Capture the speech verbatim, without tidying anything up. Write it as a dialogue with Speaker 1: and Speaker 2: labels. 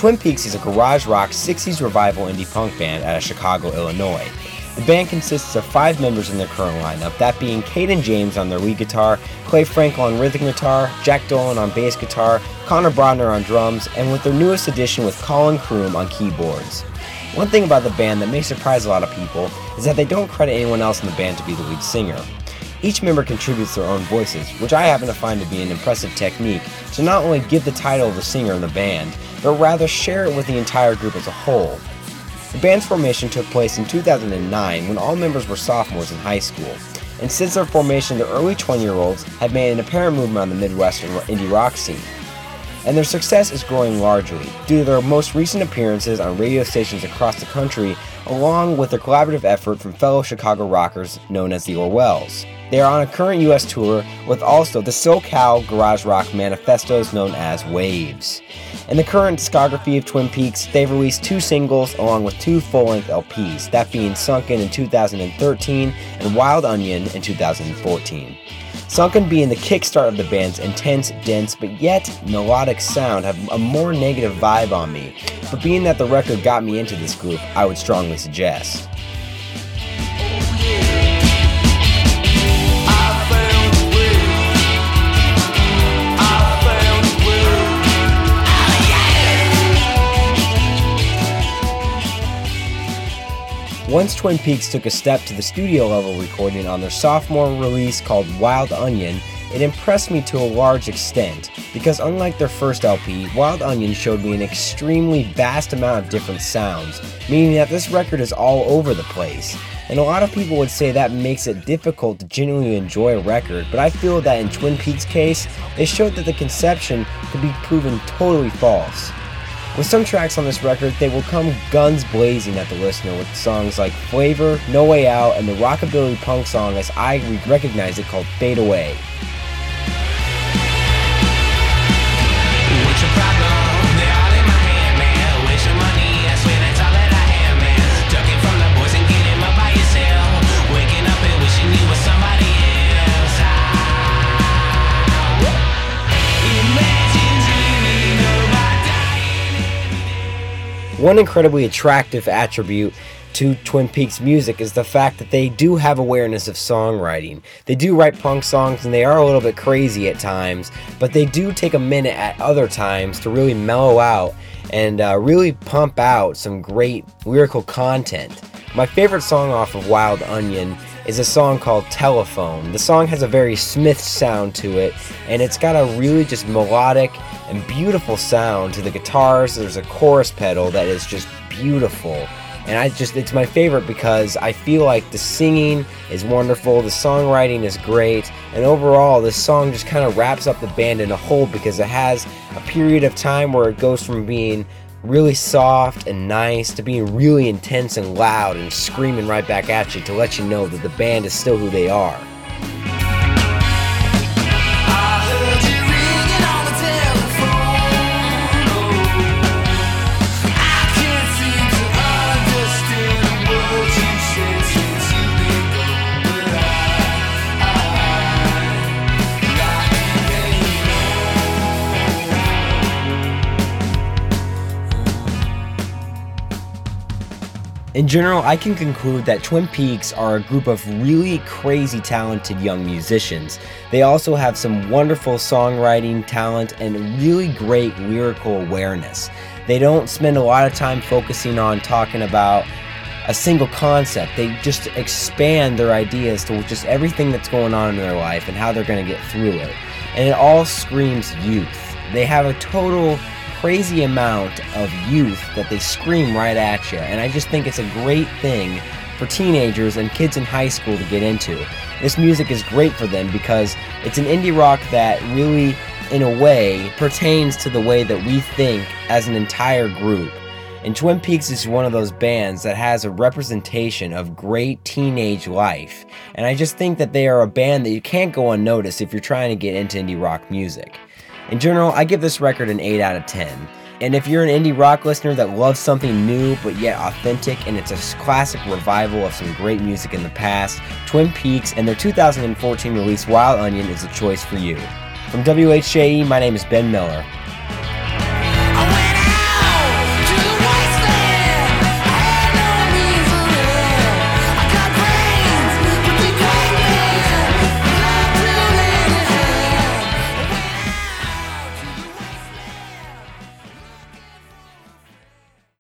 Speaker 1: Twin Peaks is a garage rock sixties revival indie punk band out of Chicago, Illinois. The band consists of five members in their current lineup, that being Caden James on their lead guitar, Clay Frankel on rhythm guitar, Jack Dolan on bass guitar, Connor Brodner on drums, and with their newest addition with Colin Kroom on keyboards. One thing about the band that may surprise a lot of people is that they don't credit anyone else in the band to be the lead singer. Each member contributes their own voices, which I happen to find to be an impressive technique to not only give the title of the singer in the band, but rather share it with the entire group as a whole. The band's formation took place in two thousand nine when all members were sophomores in high school, and since their formation the early twenty-year-olds have made an apparent movement on the Midwestern indie rock scene. And their success is growing largely due to their most recent appearances on radio stations across the country, along with their collaborative effort from fellow Chicago rockers known as the Orwells. They are on a current U S tour with also the SoCal garage rock manifestos known as Waves. In the current discography of Twin Peaks, they've released two singles along with two full-length L Ps, that being Sunken in two thousand thirteen and Wild Onion in two thousand fourteen. Sunken being the kickstart of the band's intense, dense, but yet melodic sound have a more negative vibe on me, but being that the record got me into this group, I would strongly suggest. Once Twin Peaks took a step to the studio level recording on their sophomore release called Wild Onion, it impressed me to a large extent, because unlike their first L P, Wild Onion showed me an extremely vast amount of different sounds, meaning that this record is all over the place. And a lot of people would say that makes it difficult to genuinely enjoy a record, but I feel that in Twin Peaks' case, they showed that the conception could be proven totally false. With some tracks on this record, they will come guns blazing at the listener with songs like Flavor, No Way Out, and the rockabilly punk song as I recognize it called Fade Away. One incredibly attractive attribute to Twin Peaks music is the fact that they do have awareness of songwriting. They do write punk songs and they are a little bit crazy at times, but they do take a minute at other times to really mellow out and uh, really pump out some great lyrical content. My favorite song off of Wild Onion is a song called Telephone. The song has a very Smith sound to it, and it's got a really just melodic and beautiful sound to the guitars. There's a chorus pedal that is just beautiful, and I just it's my favorite because I feel like the singing is wonderful, the songwriting is great, and overall this song just kind of wraps up the band in a whole because it has a period of time where it goes from being really soft and nice to being really intense and loud and screaming right back at you to let you know that the band is still who they are. In general, I can conclude that Twin Peaks are a group of really crazy talented young musicians. They also have some wonderful songwriting talent and really great lyrical awareness. They don't spend a lot of time focusing on talking about a single concept. They just expand their ideas to just everything that's going on in their life and how they're going to get through it. And it all screams youth. They have a total crazy amount of youth that they scream right at you, and I just think it's a great thing for teenagers and kids in high school to get into. This music is great for them because it's an indie rock that really, in a way, pertains to the way that we think as an entire group. And Twin Peaks is one of those bands that has a representation of great teenage life, and I just think that they are a band that you can't go unnoticed if you're trying to get into indie rock music. In general, I give this record an eight out of ten. And if you're an indie rock listener that loves something new but yet authentic, and it's a classic revival of some great music in the past, Twin Peaks and their two thousand fourteen release Wild Onion is a choice for you. From W H J E, my name is Ben Miller.